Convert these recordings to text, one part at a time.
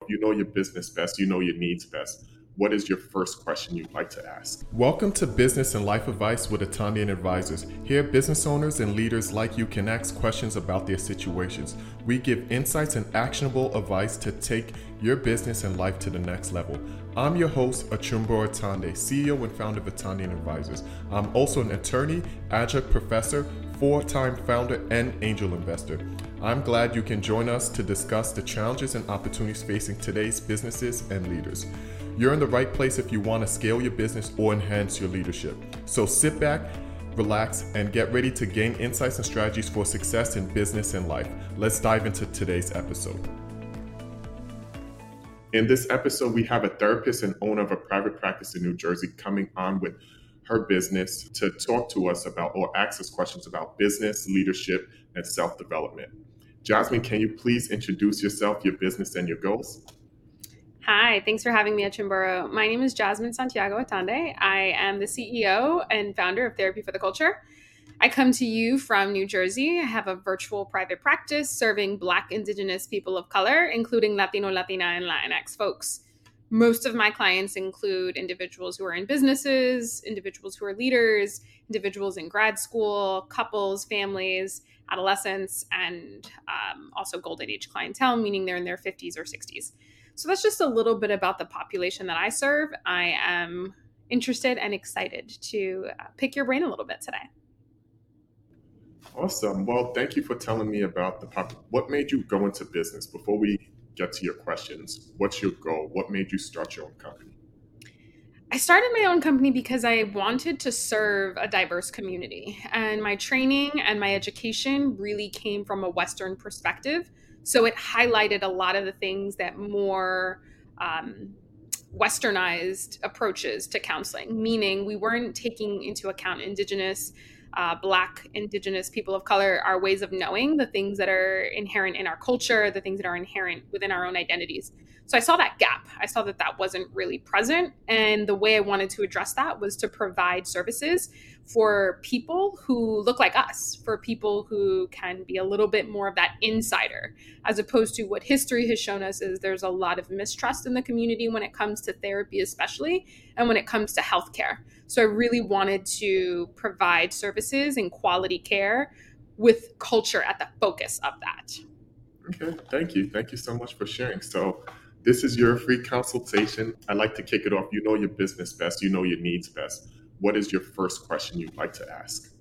you know your business best, you know your needs best. What is your first question you'd like to ask? Welcome to Business and Life Advice with Atandian Advisors. Here, business owners and leaders like you can ask questions about their situations. We give insights and actionable advice to take your business and life to the next level. I'm your host, Achumbo Atande, CEO and founder of Atandian Advisors. I'm also an attorney, adjunct professor, four-time founder, and angel investor. I'm glad you can join us to discuss the challenges and opportunities facing today's businesses and leaders. You're in the right place if you want to scale your business or enhance your leadership. So sit back, relax, and get ready to gain insights and strategies for success in business and life. Let's dive into today's episode. In this episode, we have a therapist and owner of a private practice in New Jersey coming on with her business to talk to us about or ask us questions about business, leadership, and self-development. Jasmine, can you please introduce yourself, your business, and your goals? Hi, thanks for having me at Chimboro. My name is Jasmine Santiago Atande. I am the CEO and founder of Therapy for the Culture. I come to you from New Jersey. I have a virtual private practice serving Black, Indigenous people of color, including Latino, Latina, and Latinx folks. Most of my clients include individuals who are in businesses, individuals who are leaders, individuals in grad school, couples, families, adolescents, and also golden age clientele, meaning they're in their 50s or 60s. So that's just a little bit about the population that I serve. I am interested and excited to pick your brain a little bit today. Awesome. Well, thank you for telling me about what made you go into business. Before we get to your questions, what's your goal? What made you start your own company? I started my own company because I wanted to serve a diverse community, and my training and my education really came from a Western perspective. So it highlighted a lot of the things that more westernized approaches to counseling, meaning we weren't taking into account Indigenous, Black, Indigenous people of color, our ways of knowing, the things that are inherent in our culture, the things that are inherent within our own identities. So I saw that gap. I saw that that wasn't really present. And the way I wanted to address that was to provide services for people who look like us, for people who can be a little bit more of that insider, as opposed to what history has shown us is there's a lot of mistrust in the community when it comes to therapy, especially, and when it comes to healthcare. So I really wanted to provide services and quality care with culture at the focus of that. Okay, thank you. Thank you so much for sharing. So this is your free consultation. I'd like to kick it off. You know your business best, you know your needs best. What is your first question you'd like to ask?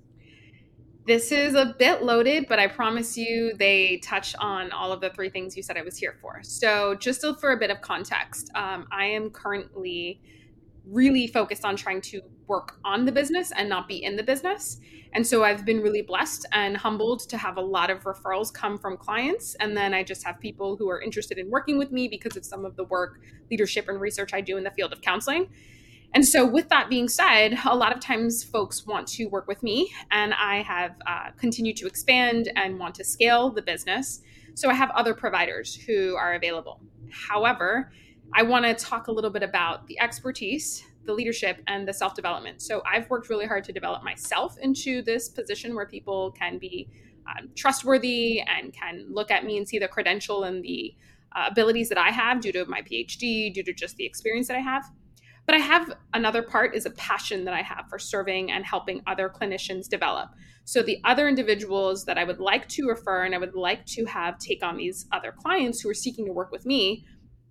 This is a bit loaded, but I promise you they touch on all of the three things you said I was here for. So just for a bit of context, I am currently really focused on trying to work on the business and not be in the business. And so I've been really blessed and humbled to have a lot of referrals come from clients. And then I just have people who are interested in working with me because of some of the work, leadership, and research I do in the field of counseling. And so, with that being said, a lot of times folks want to work with me, and I have continued to expand and want to scale the business. So, I have other providers who are available. However, I want to talk a little bit about the expertise, the leadership, and the self development. So, I've worked really hard to develop myself into this position where people can be trustworthy and can look at me and see the credential and the abilities that I have due to my PhD, due to just the experience that I have. But I have another part is a passion that I have for serving and helping other clinicians develop. So the other individuals that I would like to refer and I would like to have take on these other clients who are seeking to work with me,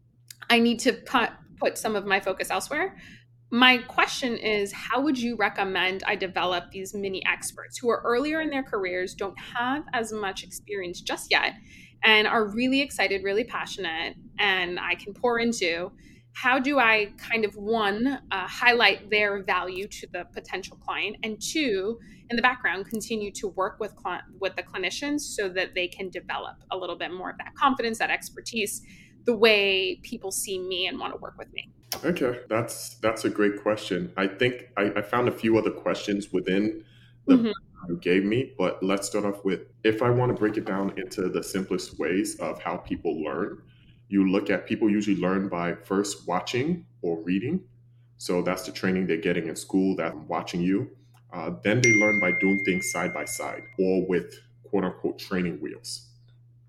I need to put some of my focus elsewhere. My question is, how would you recommend I develop these mini experts who are earlier in their careers, don't have as much experience just yet, and are really excited, really passionate, and I can pour into? How do I kind of one, highlight their value to the potential client, and two, in the background, continue to work with the clinicians so that they can develop a little bit more of that confidence, that expertise, the way people see me and want to work with me? Okay, that's a great question. I think I found a few other questions within the Mhm. you gave me, but let's start off with if I want to break it down into the simplest ways of how people learn. You look at people usually learn by first watching or reading. So that's the training they're getting in school, that watching you. Then they learn by doing things side by side or with quote unquote training wheels.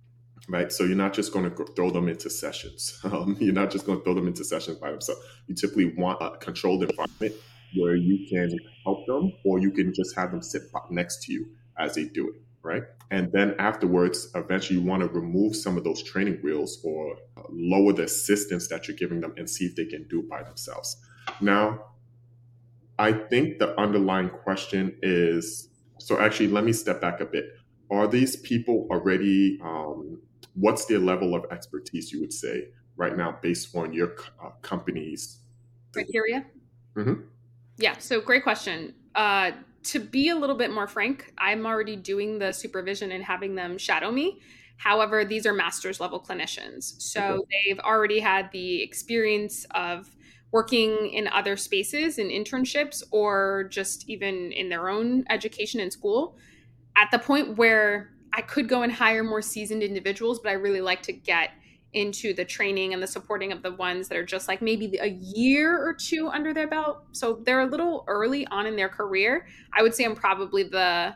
right? So you're not just going to throw them into sessions. You're not just going to throw them into sessions by themselves. You typically want a controlled environment where you can help them, or you can just have them sit next to you as they do it, right? And then afterwards, eventually you want to remove some of those training wheels or lower the assistance that you're giving them and see if they can do it by themselves. Now, I think the underlying question is, so actually, let me step back a bit. Are these people already, what's their level of expertise, you would say, right now, based on your company's criteria? Mm-hmm. Yeah, so great question. To be a little bit more frank, I'm already doing the supervision and having them shadow me. However, these are master's level clinicians. So they've already had the experience of working in other spaces in internships or just even in their own education in school at the point where I could go and hire more seasoned individuals, but I really like to get into the training and the supporting of the ones that are just like maybe a year or two under their belt. So they're a little early on in their career. I would say I'm probably the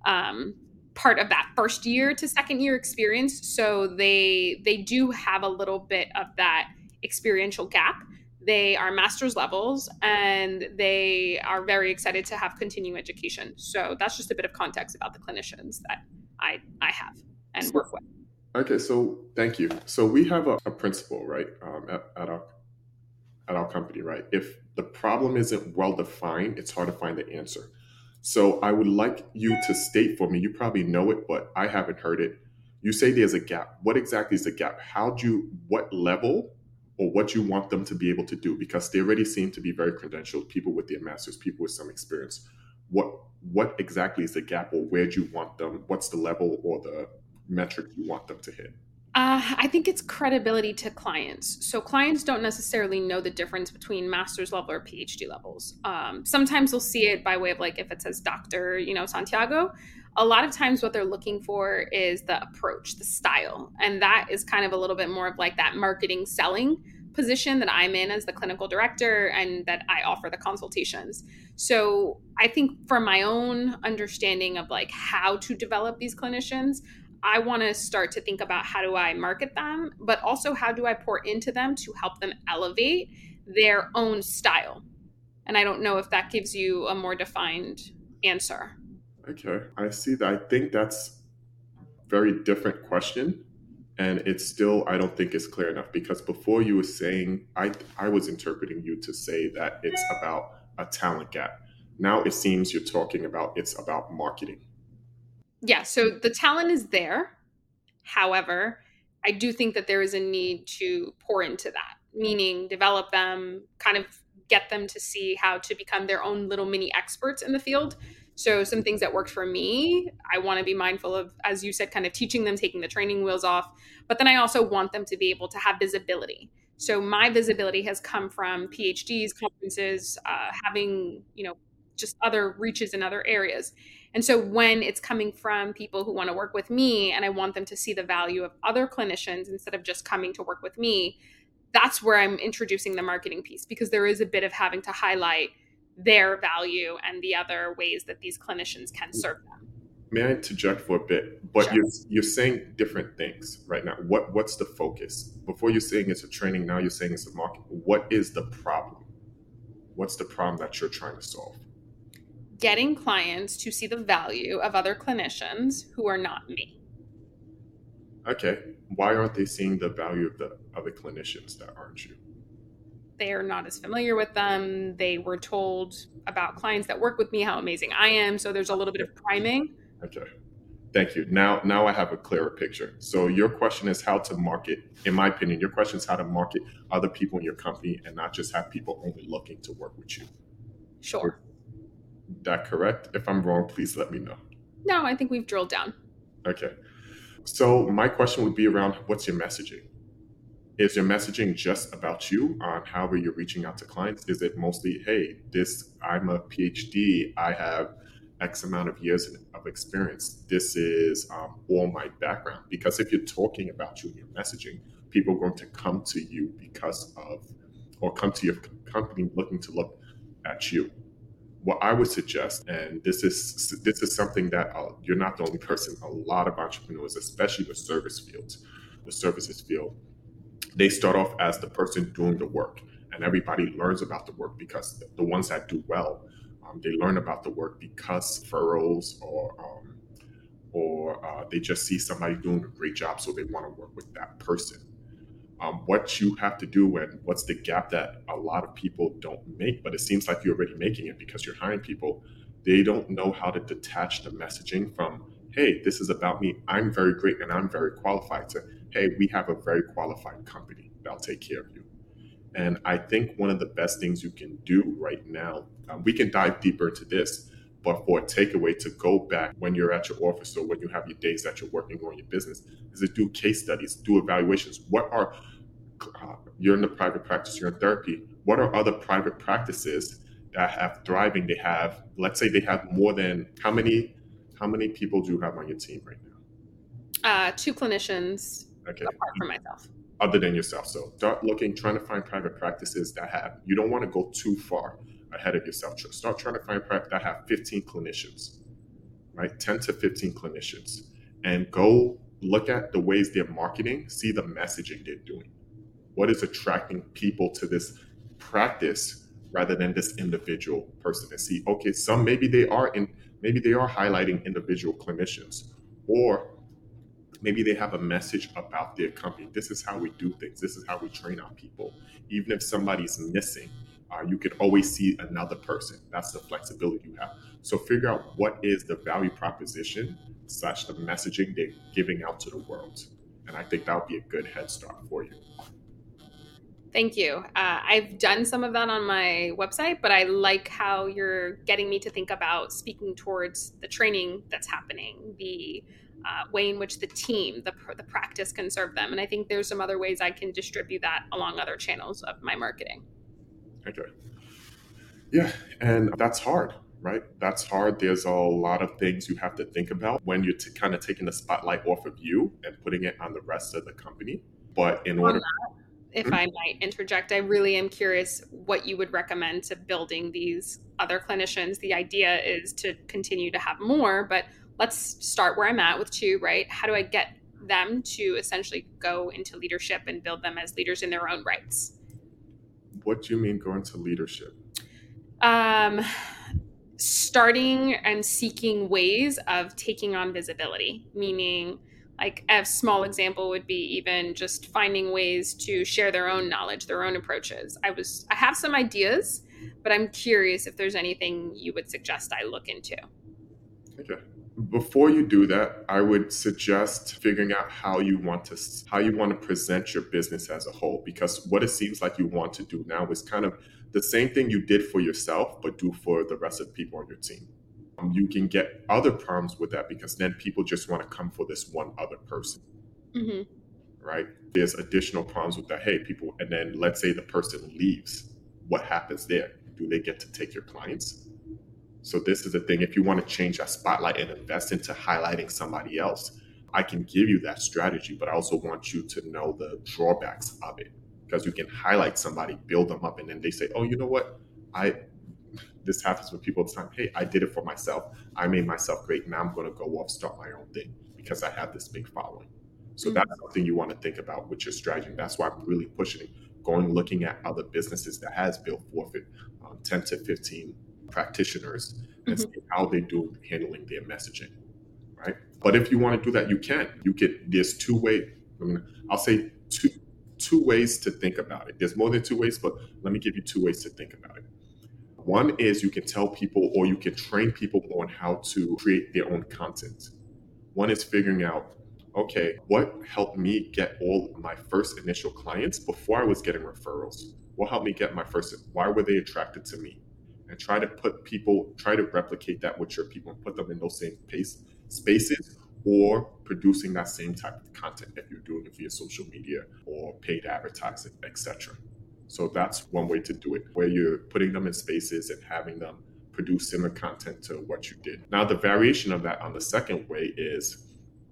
part of that first year to second year experience. So they do have a little bit of that experiential gap. They are master's levels and they are very excited to have continuing education. So that's just a bit of context about the clinicians that I have and work with. Okay, so thank you. So we have a principle, right, at our company, right? If the problem isn't well defined, it's hard to find the answer. So I would like you to state for me, you probably know it, but I haven't heard it. You say there's a gap. What exactly is the gap? What level or what you want them to be able to do? Because they already seem to be very credentialed, people with their masters, people with some experience. What exactly is the gap, or where do you want them? What's the level or the metric you want them to hit? I think it's credibility to clients. So clients don't necessarily know the difference between master's level or PhD levels. Sometimes they'll see it by way of like if it says Dr. Santiago. A lot of times what they're looking for is the approach, the style. And that is kind of a little bit more of like that marketing selling position that I'm in as the clinical director and that I offer the consultations. So I think from my own understanding of like how to develop these clinicians, I want to start to think about how do I market them, but also how do I pour into them to help them elevate their own style. And I don't know if that gives you a more defined answer. Okay, I see that. I think that's a very different question. And it's still, I don't think it's clear enough, because before you were saying, I was interpreting you to say that it's about a talent gap. Now it seems you're talking about it's about marketing. Yeah, so the talent is there. However, I do think that there is a need to pour into that, meaning develop them, kind of get them to see how to become their own little mini experts in the field. So some things that worked for me, I want to be mindful of, as you said, kind of teaching them, taking the training wheels off. But then I also want them to be able to have visibility. So my visibility has come from PhDs, conferences, having, just other reaches in other areas. And so when it's coming from people who want to work with me and I want them to see the value of other clinicians instead of just coming to work with me, that's where I'm introducing the marketing piece, because there is a bit of having to highlight their value and the other ways that these clinicians can serve them. May I interject for a bit? But Sure. you're saying different things right now. What's the focus? Before you're saying it's a training, now you're saying it's a market. What is the problem? What's the problem that you're trying to solve? Getting clients to see the value of other clinicians who are not me. Okay. Why aren't they seeing the value of the other clinicians that aren't you? They are not as familiar with them. They were told about clients that work with me how amazing I am. So there's a little bit of priming. Okay. Thank you. Now I have a clearer picture. So your question is how to market. In my opinion, your question is how to market other people in your company and not just have people only looking to work with you. Sure. Is that correct? If I'm wrong, please let me know. No, I think we've drilled down. Okay. So my question would be around what's your messaging? Is your messaging just about you on how you're reaching out to clients? Is it mostly, hey, I'm a PhD, I have X amount of years of experience. This is all my background. Because if you're talking about you in your messaging, people are going to come to you or come to your company looking to look at you. what I would suggest, and this is something that you're not the only person. A lot of entrepreneurs, especially the services field, they start off as the person doing the work, and everybody learns about the work because the ones that do well, they learn about the work because referrals or they just see somebody doing a great job, so they want to work with that person. What you have to do, and what's the gap that a lot of people don't make, but it seems like you're already making it because you're hiring people. They don't know how to detach the messaging from, hey, this is about me. I'm very great and I'm very qualified, to, hey, we have a very qualified company that'll take care of you. And I think one of the best things you can do right now, we can dive deeper into this, but for a takeaway to go back when you're at your office or when you have your days that you're working on your business, is to do case studies, do evaluations. You're in the private practice, you're in therapy. What are other private practices that have thriving? They have, let's say they have more than, how many people do you have on your team right now? 2 clinicians, okay, apart from myself. Other than yourself. So start looking, trying to find private practices that have, you don't want to go too far ahead of yourself. Start trying to find practice that have 15 clinicians, right? 10 to 15 clinicians, and go look at the ways they're marketing, see the messaging they're doing. What is attracting people to this practice rather than this individual person, and see, okay, maybe they are highlighting individual clinicians, or maybe they have a message about their company. This is how we do things. This is how we train our people. Even if somebody's missing, you can always see another person. That's the flexibility you have. So figure out what is the value proposition / the messaging they're giving out to the world. And I think that would be a good head start for you. Thank you. I've done some of that on my website, but I like how you're getting me to think about speaking towards the training that's happening, the way in which the team, the practice can serve them. And I think there's some other ways I can distribute that along other channels of my marketing. Okay. Yeah, and that's hard, right? That's hard. There's a lot of things you have to think about when you're kind of taking the spotlight off of you and putting it on the rest of the company. But in order... If I might interject, I really am curious what you would recommend to building these other clinicians. The idea is to continue to have more, but let's start where I'm at with 2, right? How do I get them to essentially go into leadership and build them as leaders in their own rights? What do you mean go into leadership? Starting and seeking ways of taking on visibility, meaning, like, a small example would be even just finding ways to share their own knowledge, their own approaches. I have some ideas, but I'm curious if there's anything you would suggest I look into. Okay. Before you do that, I would suggest figuring out how you want to present your business as a whole, because what it seems like you want to do now is kind of the same thing you did for yourself, but do for the rest of the people on your team. You can get other problems with that, because then people just want to come for this one other person, right? There's additional problems with that. Hey, people, and then let's say the person leaves. What happens there? Do they get to take your clients? So this is the thing. If you want to change that spotlight and invest into highlighting somebody else, I can give you that strategy, but I also want you to know the drawbacks of it, because you can highlight somebody, build them up, and then they say, oh, you know what? This happens with people all the time. Hey, I did it for myself. I made myself great. Now I'm going to go off, start my own thing because I have this big following. So that's something you want to think about with your strategy. That's why I'm really pushing it. Looking at other businesses that has built forfeit 10 to 15 practitioners and see how they do handling their messaging, right? But if you want to do that, you can. There's 2 ways. I'll say two ways to think about it. There's more than 2 ways, but let me give you 2 ways to think about it. One is you can tell people, or you can train people on how to create their own content. One is figuring out, okay, what helped me get all my first initial clients before I was getting referrals? What helped me get my first? Why were they attracted to me? And try to replicate that with your people and put them in those same spaces, or producing that same type of content if you're doing it via social media or paid advertising, etc. So that's one way to do it, where you're putting them in spaces and having them produce similar content to what you did. Now, the variation of that on the second way is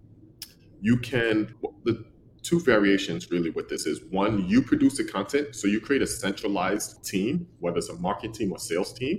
the 2 variations really with this is, one, you produce the content. So you create a centralized team, whether it's a marketing team or sales team,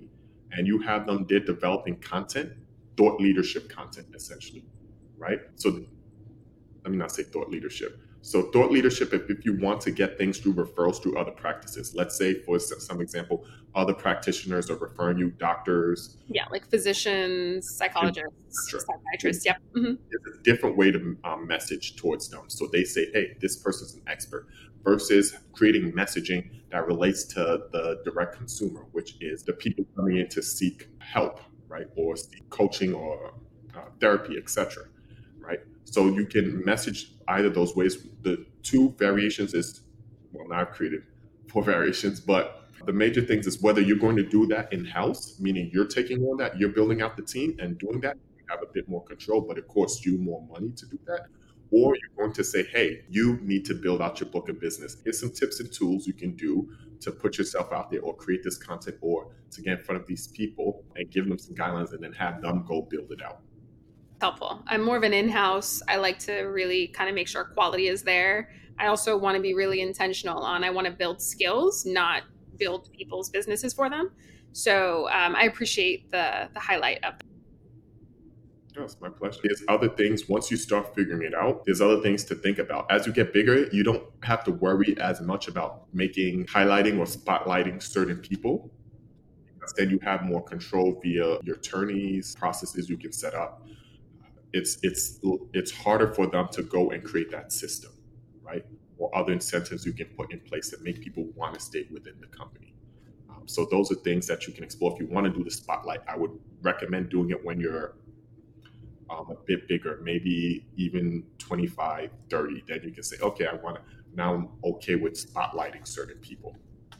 and you have them, they're developing content, thought leadership content, essentially, right? So let me not say thought leadership. So thought leadership, if you want to get things through referrals through other practices, let's say for some example, other practitioners are referring you doctors. Yeah, like physicians, psychologists, psychiatrists. Yep. Mm-hmm. It's a different way to message towards them. So they say, hey, this person's an expert, versus creating messaging that relates to the direct consumer, which is the people coming in to seek help, right? Or seek coaching or therapy, etc. Right? So you can message either those ways. The two variations is, well, now I've created 4 variations, but the major things is whether you're going to do that in-house, meaning you're taking on that, you're building out the team and doing that, you have a bit more control, but it costs you more money to do that. Or you're going to say, hey, you need to build out your book of business. Here's some tips and tools you can do to put yourself out there or create this content or to get in front of these people and give them some guidelines and then have them go build it out. Helpful. I'm more of an in-house. I like to really kind of make sure quality is there. I also want to be really intentional on, I want to build skills, not build people's businesses for them. So I appreciate the highlight of that. Yes, my pleasure. There's other things, once you start figuring it out, there's other things to think about. As you get bigger, you don't have to worry as much about highlighting or spotlighting certain people. Instead, you have more control via your attorneys, processes you can set up. It's harder for them to go and create that system, right? Or other incentives you can put in place that make people want to stay within the company. So those are things that you can explore. If you want to do the spotlight, I would recommend doing it when you're a bit bigger, maybe even 25, 30. Then you can say, okay, now I'm okay with spotlighting certain people.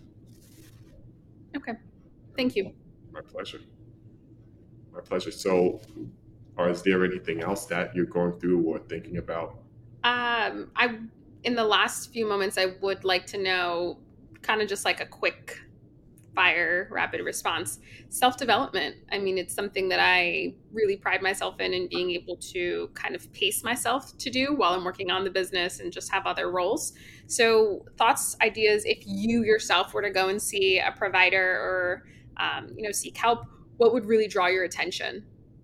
Okay. Thank you. My pleasure. My pleasure. So, or is there anything else that you're going through or thinking about? In the last few moments, I would like to know kind of just like a quick fire rapid response. Self-development. I mean, it's something that I really pride myself in being able to kind of pace myself to do while I'm working on the business and just have other roles. So thoughts, ideas, if you yourself were to go and see a provider or, seek help, what would really draw your attention?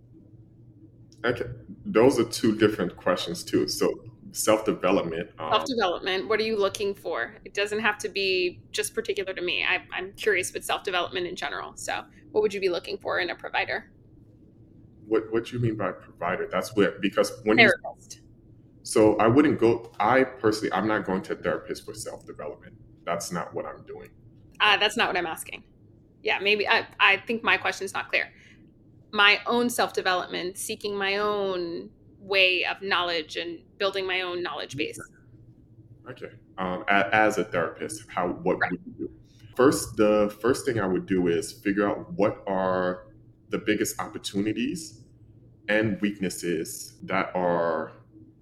Okay. Those are 2 different questions too. So self-development. Self-development. What are you looking for? It doesn't have to be just particular to me. I'm curious with self-development in general. So what would you be looking for in a provider? What do you mean by provider? That's where, because when therapist. So I personally, I'm not going to a therapist for self-development. That's not what I'm doing. That's not what I'm asking. Yeah, maybe I think my question is not clear. My own self-development, seeking my own way of knowledge and building my own knowledge base. Okay. As a therapist, what would you do? The first thing I would do is figure out what are the biggest opportunities and weaknesses that are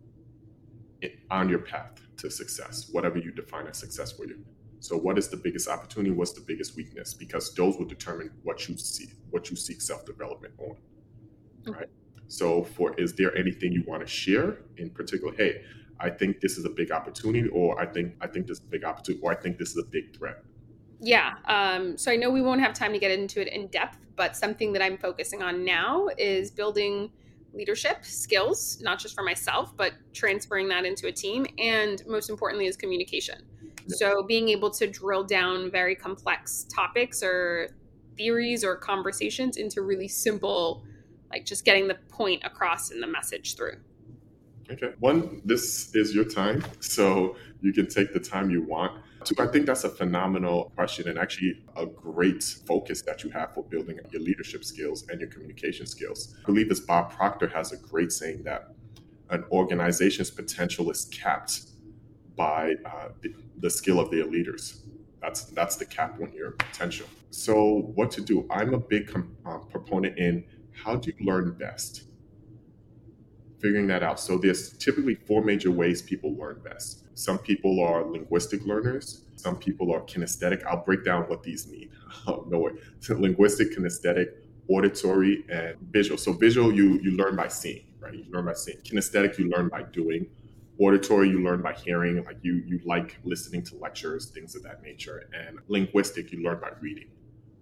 on your path to success, whatever you define as success for you. So what is the biggest opportunity? What's the biggest weakness? Because those will determine what you seek self-development on, right? So is there anything you want to share in particular? Hey, I think this is a big opportunity, or I think this is a big opportunity, or I think this is a big threat. Yeah. So I know we won't have time to get into it in depth, but something that I'm focusing on now is building leadership skills, not just for myself, but transferring that into a team. And most importantly is communication. Yeah. So being able to drill down very complex topics or theories or conversations into really simple, like just getting the point across and the message through. Okay. 1, this is your time, so you can take the time you want. 2, I think that's a phenomenal question and actually a great focus that you have for building your leadership skills and your communication skills. I believe it's Bob Proctor has a great saying that an organization's potential is capped by the skill of their leaders. That's the cap on your potential. So what to do? I'm a big proponent in how do you learn best? Figuring that out. So there's typically 4 major ways people learn best. Some people are linguistic learners. Some people are kinesthetic. I'll break down what these mean. Oh, no way. So linguistic, kinesthetic, auditory, and visual. So visual, you learn by seeing, right? You learn by seeing. Kinesthetic, you learn by doing. Auditory, you learn by hearing, like you like listening to lectures, things of that nature. And linguistic, you learn by reading,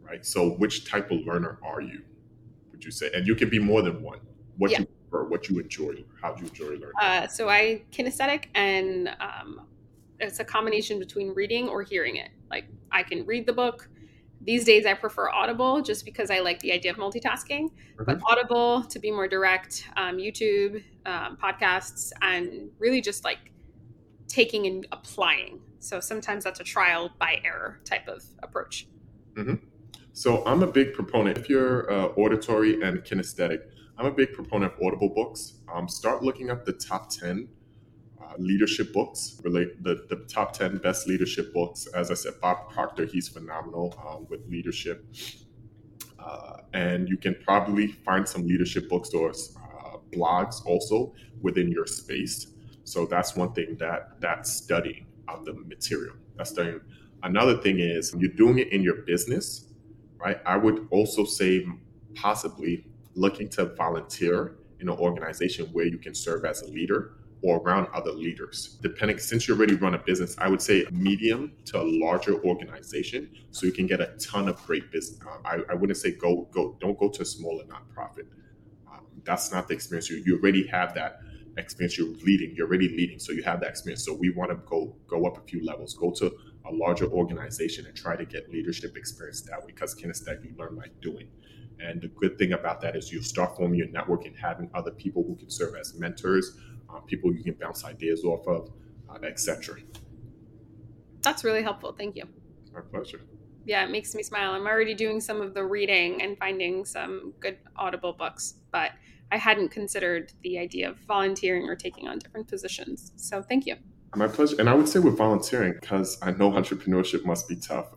right? So which type of learner are you, would you say? And you can be more than one. What you prefer, what you enjoy, how do you enjoy learning? So I kinesthetic, and it's a combination between reading or hearing it. Like I can read the book. These days I prefer Audible just because I like the idea of multitasking, but Audible to be more direct, YouTube, podcasts, and really just like taking and applying. So sometimes that's a trial by error type of approach. Mm-hmm. So I'm a big proponent. If you're auditory and kinesthetic, I'm a big proponent of Audible books. Start looking up the top 10 leadership books, the top 10 best leadership books. As I said, Bob Proctor, he's phenomenal with leadership. And you can probably find some leadership bookstores, blogs also within your space. So that's one thing that's studying of the material. That's studying. Another thing is you're doing it in your business, right? I would also say possibly looking to volunteer in an organization where you can serve as a leader or around other leaders. Depending, since you already run a business, I would say a medium to a larger organization so you can get a ton of great business. I wouldn't say don't go to a smaller nonprofit. That's not the experience. You already have that experience. You're already leading, so you have that experience. So we want to go up a few levels, go to a larger organization and try to get leadership experience that way, because kinesthetic, you learn by doing. And the good thing about that is you start forming your network and having other people who can serve as mentors, people you can bounce ideas off of, etc. That's really helpful. Thank you. My pleasure. Yeah, it makes me smile. I'm already doing some of the reading and finding some good Audible books, but I hadn't considered the idea of volunteering or taking on different positions. So thank you. My pleasure. And I would say with volunteering, because I know entrepreneurship must be tough.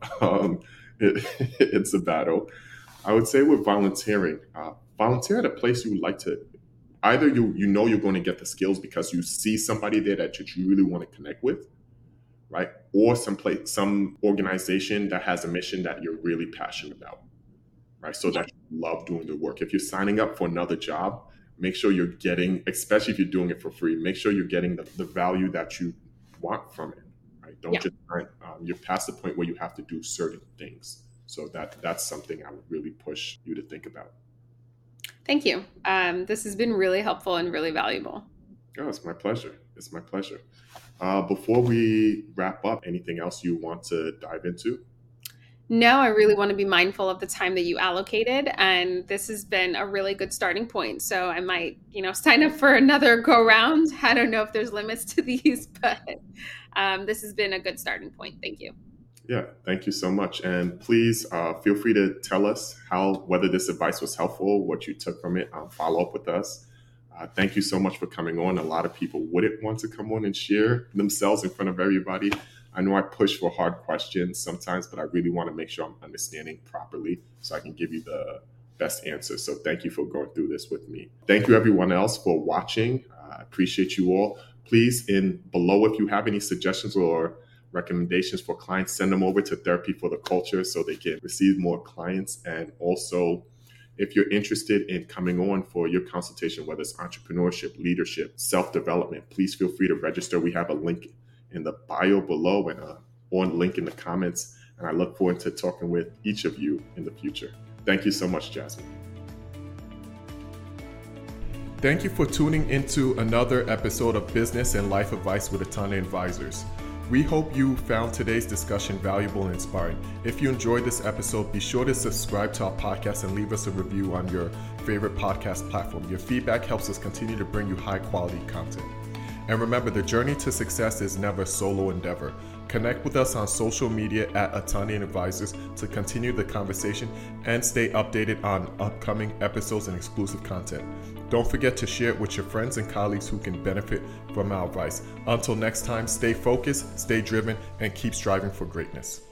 It's a battle. I would say with volunteering, volunteer at a place you would like to. Either you know you're going to get the skills because you see somebody there that you really want to connect with, right? Or some organization that has a mission that you're really passionate about, right? So that you love doing the work. If you're signing up for another job, make sure you're getting, especially if you're doing it for free, make sure you're getting the value that you want from it, right? Don't just, you're past the point where you have to do certain things. So that's something I would really push you to think about. Thank you. This has been really helpful and really valuable. Oh, it's my pleasure. It's my pleasure. Before we wrap up, anything else you want to dive into? No, I really want to be mindful of the time that you allocated, and this has been a really good starting point. So I might, sign up for another go round. I don't know if there's limits to these, but this has been a good starting point. Thank you. Yeah, thank you so much. And please feel free to tell us whether this advice was helpful, what you took from it. Follow up with us. Thank you so much for coming on. A lot of people wouldn't want to come on and share themselves in front of everybody. I know I push for hard questions sometimes, but I really want to make sure I'm understanding properly so I can give you the best answer. So thank you for going through this with me. Thank you everyone else for watching. I appreciate you all. Please, below, if you have any suggestions or recommendations for clients, send them over to Therapy for the Culture so they can receive more clients. And also, if you're interested in coming on for your consultation, whether it's entrepreneurship, leadership, self-development, please feel free to register. We have a link in the bio below and on link in the comments. And I look forward to talking with each of you in the future. Thank you so much, Jasmine. Thank you for tuning into another episode of Business and Life Advice with Atani Advisors. We hope you found today's discussion valuable and inspiring. If you enjoyed this episode, be sure to subscribe to our podcast and leave us a review on your favorite podcast platform. Your feedback helps us continue to bring you high quality content. And remember, the journey to success is never a solo endeavor. Connect with us on social media at Atani Advisors to continue the conversation and stay updated on upcoming episodes and exclusive content. Don't forget to share it with your friends and colleagues who can benefit from our advice. Until next time, stay focused, stay driven, and keep striving for greatness.